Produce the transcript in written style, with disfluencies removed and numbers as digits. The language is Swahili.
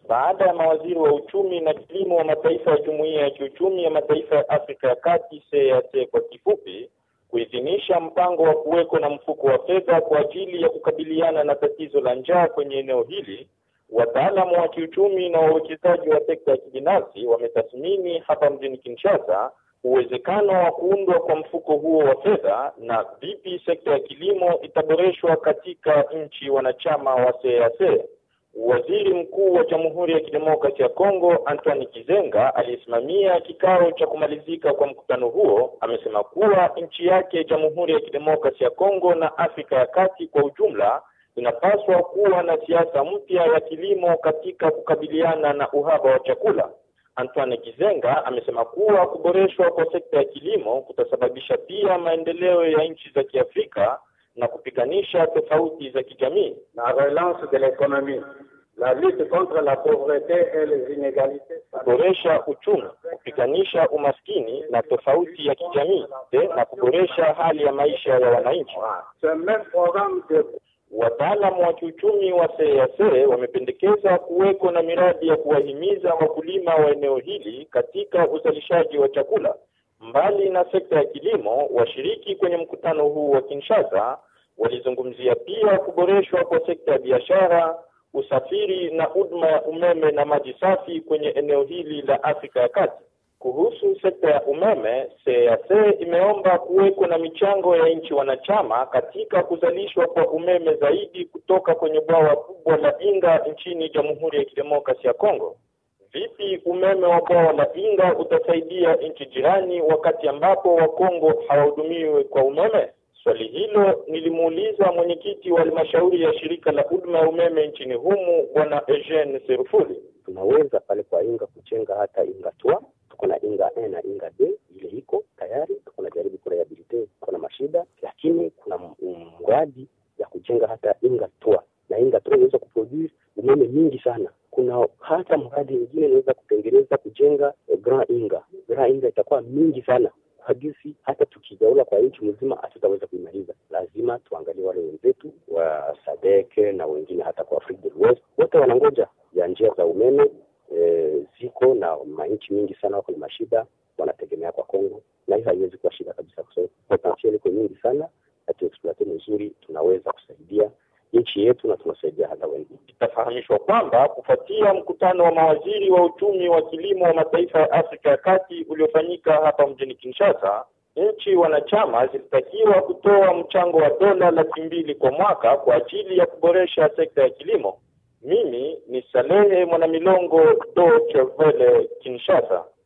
baada ya mawaziri wa uchumi na kilimo wa mataifa ya Jumuiya ya Kiuchumi ya Mataifa ya Afrika ya Kati CEEAC kwa kifupi kuidhinisha mpango wa kuweko na mfuko wa fedha kwa ajili ya kukabiliana na tatizo la njaa kwenye eneo hili. Wataalamu wa kiuchumi na wawekezaji wa sekta ya kibinafsi wametathmini hapa mjini Kinshasa uwezekano wa kuundwa kwa mfuko huo wa fedha na vipi sekta ya kilimo itaboreshwa katika nchi wanachama wa CEEAC. Waziri Mkuu wa Jamhuri ya Kidemokrasia ya Kongo Antoine Gizenga aliyesimamia kikao cha kumalizika kwa mkutano huo amesema kuwa nchi yake Jamhuri ya Kidemokrasia ya Kongo na Afrika ya Kati kwa ujumla inapaswa kuwa na siasa mpya ya kilimo katika kukabiliana na uhaba wa chakula. Antoine Gizenga amesema kuwa kuboreshwa kwa sekta ya kilimo kutasababisha pia maendeleo ya nchi za Kiafrika na kupiganisha tofauti za kijamii. La relance de l'économie, la lutte contre la pauvreté et les inégalités, kuboresha uchumi, kupiganisha umaskini na tofauti ya kijamii na kuboresha hali ya maisha ya wananchi. Wataalamu wa kiuchumi wa CEEAC wamependekeza kuweko na miradi ya kuwahimiza wakulima wa eneo hili katika uzalishaji wa chakula. Mbali na sekta ya kilimo, washiriki kwenye mkutano huu wa Kinshasa walizungumzia pia kuboreshwa kwa sekta ya biashara, usafiri na huduma ya umeme na maji safi kwenye eneo hili la Afrika ya Kati. Kuhusu sekta ya umeme, CEEAC imeomba kuweko na michango ya nchi wanachama katika kuzalishwa kwa umeme zaidi kutoka kwenye bwawa kubwa la Inga nchini Jamhuri ya Kidemokrasia ya Kongo. Vipi umeme wa bwawa la Inga utasaidia nchi jirani wakati ambapo Wakongo hawahudumiwi kwa umeme? Swali hilo nilimuuliza mwenyekiti wa halmashauri ya shirika la huduma ya umeme nchini humu Bwana Eugene Serufuli. Tunaweza pale kwa Inga kujenga hata Inga 2, tuko na Inga A na Inga B, ile iko tayari, tuko na jaribu kurehabilitate, kuna mashida, lakini kuna mradi ya kujenga hata Inga 2 na Inga 2 inaweza kuproduce umeme mingi sana. Kuna hata mradi mwingine inaweza kutengeneza kujenga Grand Inga. Grand Inga itakuwa mingi sana. Hadisi hata tukijaula kwa nchi mzima hatutaweza kuimaliza. Lazima tuangalie wale wenzetu wa SADC na wengine hata kwa Afrika del West. Wote wanangoja ya njia za umeme ziko na manchi mingi sana wako na mashida wanategemea kwa Kongo, na hiyo haiwezi kuwa shida kabisa kwa sababu potential iko nyingi sana na tuexploit nzuri tunaweza kusaidia nchi yetu na tunasaidia hata wengine. Itafahamishwa kwamba kufuatia mkutano wa mawaziri wa uchumi wa kilimo wa mataifa ya Afrika ya Kati uliofanyika hapa mjini Kinshasa, nchi wanachama zilitakiwa kutoa mchango wa dola 200,000 kwa mwaka kwa ajili ya kuboresha sekta ya kilimo. Mimi ni Salehe Mwanamilongo, Deutsche Welle, Kinshasa.